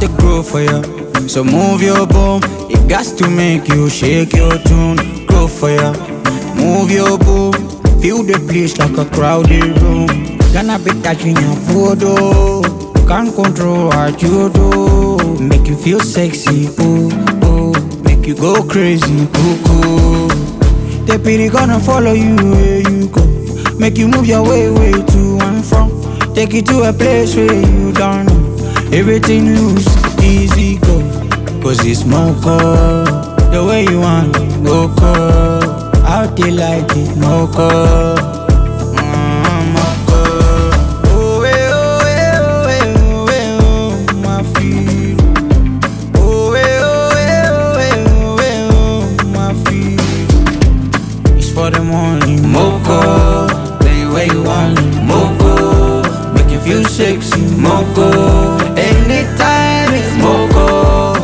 to grow for you. So move your boom, it got to make you shake your tune. Grow for you, move your boom, feel the place like a crowded room. Gonna be touching your photo, can't control what you do. Make you feel sexy, ooh, ooh. Make you go crazy, ooh, ooh. The pity gonna follow you where you go. Make you move your way, way to and from. Take you to a place where you don't know. Everything loose, easy go. Cause it's Moco. The way you want it, Moco. Out there like it, Moco. Moco. Oh, eh, oh, eh, oh, eh, oh, eh, oh, my feel. Oh, eh, oh, eh, oh, eh, oh, eh, oh, my feel. It's for the morning, Moco. Play where you want it, Moco. Make you feel sexy, Moco. Anytime it's Moco.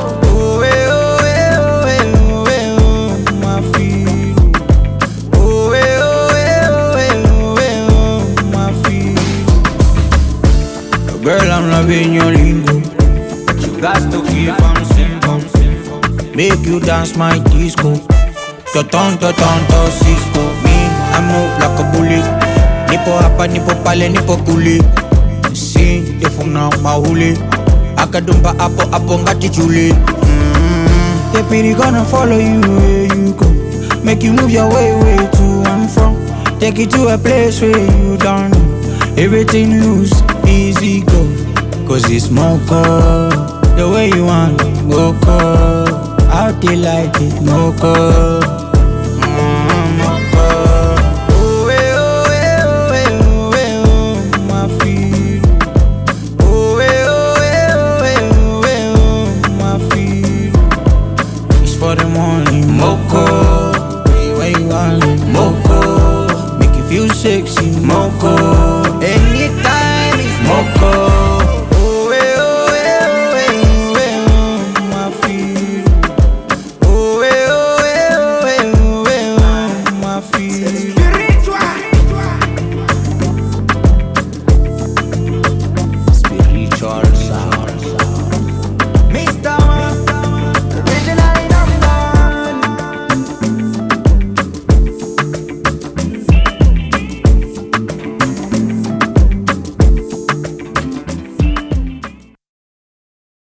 Girl, I'm loving your lingo, but you got to keep on simple. Make you dance my disco. To Cisco. Me, I move like a bullet. Nipo hapa, nipo pale, nipo kule. Si, yefuna mahuli. Akadumba apo ngati chule. The pity gonna follow you where you go. Make you move your way, way to and from. Take you to a place where you don't know. Everything loose, easy go. Cause it's Moco. The way you want it, Moco. Out there like it, Moco. Moco. Oh, eh, oh, eh, oh, eh, oh, eh, oh, my feel. Oh, eh, oh, eh, oh, eh, oh, eh, oh, my feel. It's for the morning, Moco. The way you want it, Moco. Make you feel sexy, Moco.